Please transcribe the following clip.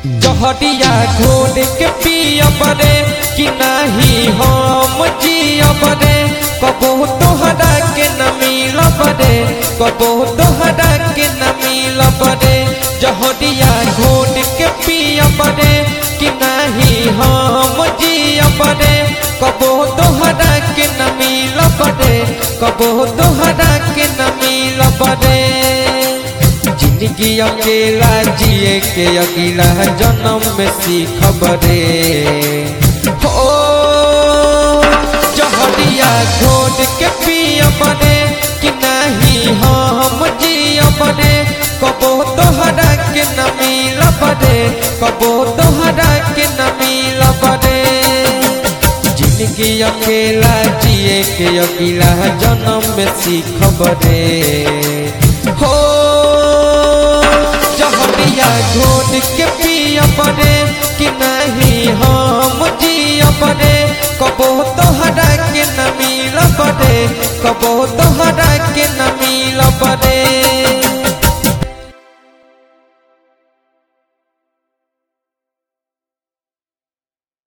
जहरिया घोट के पियब रे कि नहीं हम जियब रे कबो तोहरा के न मिलब रे कबो तोहरा के न मिलब रे जहरिया घोट के पियब रे कि नहीं हम जियब रे कबो तोहरा के न मिलब रे कबो तोहरा के न मिलब रे जिंदगी अकेला जिए के अगला जन्म में सीखब रे हो जहरिया घोट के पियब रे कि नहीं हम जियब रे कबो तोहरा के न मिलब रे कबो तोहरा के न मिलब रे जिंदगी अकेला जिए के अगला जन्म में सीखब रे हो जहरिया घोट के पियब रे कि नहीं हम जियब रे कबो तोहरा के न मिलब रे कबो तोहरा के न मिलब रे।